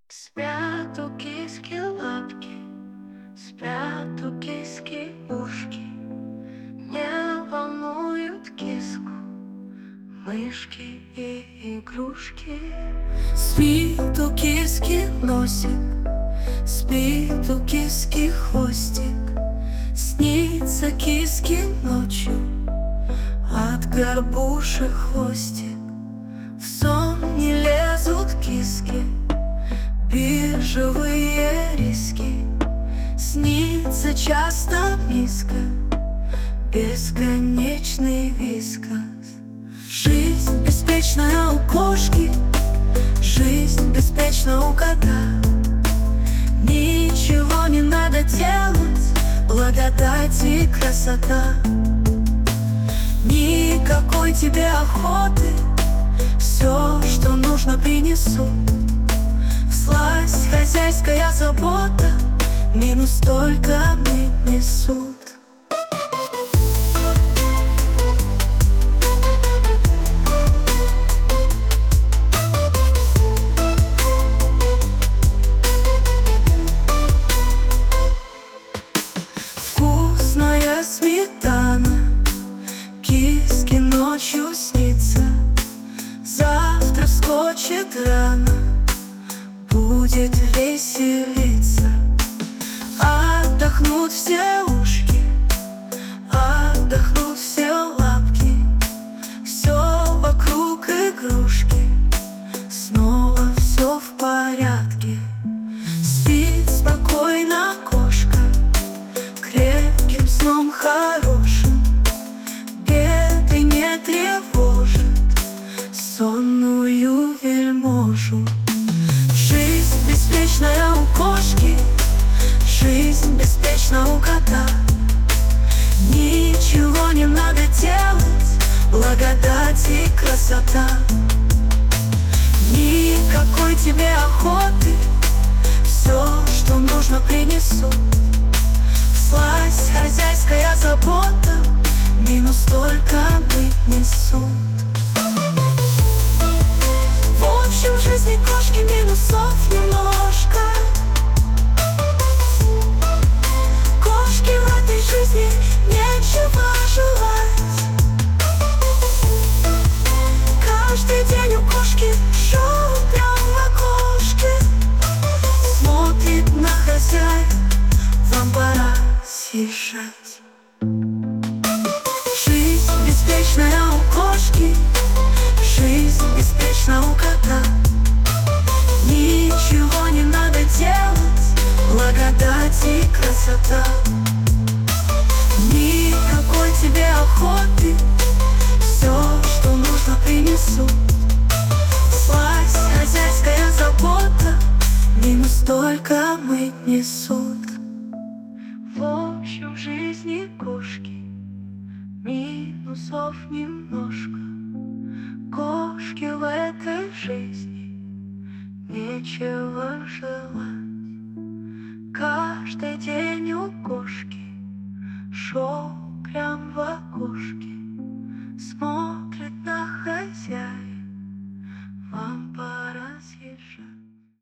Спят у киски лапки, спят у киски ушки, не волнуют киску мышки и игрушки. Спит у киски носик, спит у киски хвостик, снится киске ночью от горбушек хвостик. В сон не лезут киски, биржевые риски, снится часто миска, бесконечный вискас. Жизнь беспечная у кошки, жизнь беспечна у кота. Ничего не надо делать, благодать и красота. Никакой тебе охоты, все, что нужно, принесут. Всласть хозяйская забота, минус только мы несут. Вкусная сметана киске ночью снится, завтра вскочит рано, будет веселиться. Отдохнут все ушки, отдохнут все лапки, все вокруг игрушки, снова все в порядке. Спит спокойно кошка, крепким сном хорошим, беды не тревожит сонную вельможу. Жизнь беспечная у кошки, жизнь беспечна у кота. Ничего не надо делать, благодать и красота. Никакой тебе охоты, все, что нужно, принесут. Всласть хозяйская забота, минус только мы несут. В общем, в жизни кошки минусов немножко. Кошке в этой жизни нечего желать. Каждый день у кошки шоу прям в окошке. Смотрит на хозяев, вам пора съезжать. Жизнь беспечная у кошки, жизнь беспечна у кота. Ничего не надо делать, благодать и красота. Никакой тебе охоты, все, что нужно, принесут. Всласть хозяйская забота, минус только мы несут. В общем, в жизни кошки минусов немножко. Кошки в этой жизни нечего желать. Каждый день